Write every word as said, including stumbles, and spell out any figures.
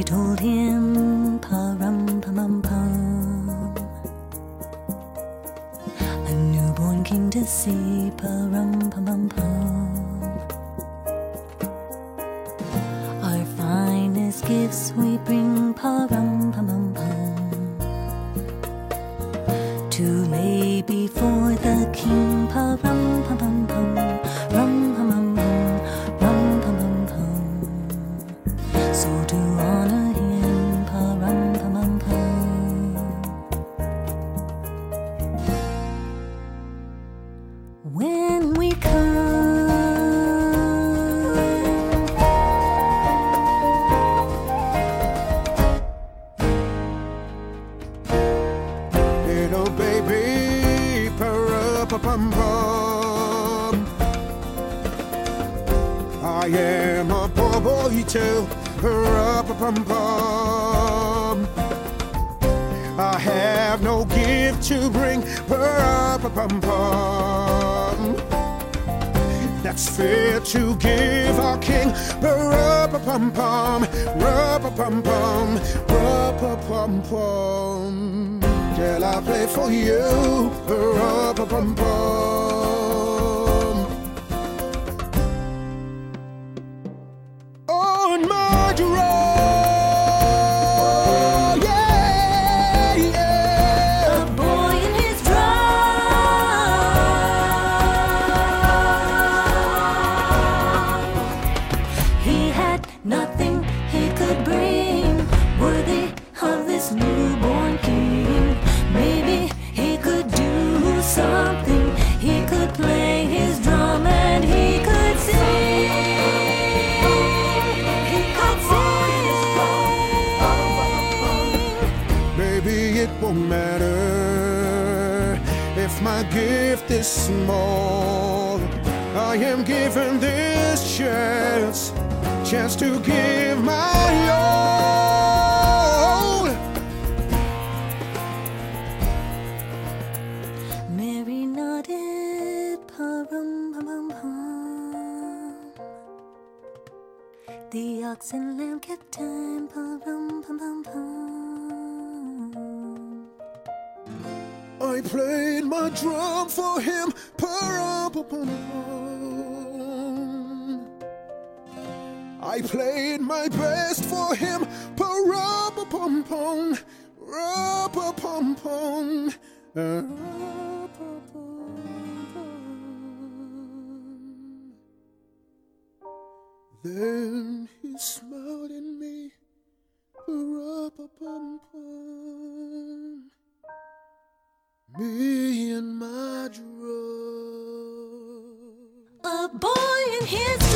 told him, pa-rum, pa-mum-pum, a newborn king to see, pa-rum, pa-mum-pum. Our finest gifts we bring, pa-rum, pa-mum-pum, to lay before the king, pa-rum, pa-mum-pum, rum-pa-mum-pum, rum-pa-mum-pum. So to honor him, pa-rum-pa-mum-pum. When we come, little baby, pa-ra-pa-pum-pum, I am a poor boy too, pa-ra-pa-pum-pum. I have no gift to bring, pa-ra-pa-pum-pum, that's fair to give our king, pa-ra-pa-pum-pum, ra-pa-pum-pum, ra-pa-pum-pum. Till I play for you, pa-ra-pa-pum-pum. On my drum, yeah, yeah. a boy in his drum. He had nothing he could bring worthy of this newborn king. Maybe he could do something. He could play his drum and he could sing. He could sing. Maybe it won't matter if my gift is small. I am given this chance, chance to give my all. Mary nodded, pa-rum-pum-pum. The ox and lamb kept time, pa-rum-pum-pum-pum. I played my drum for him, pa-rum-pum-pum. I played my best for him, pa-rum-pum-pum, ra-pa-pum-pum, ra-pa-pum-pum. Then he smiled at me, ra-pa-pum-pum, me and my drum. A boy in his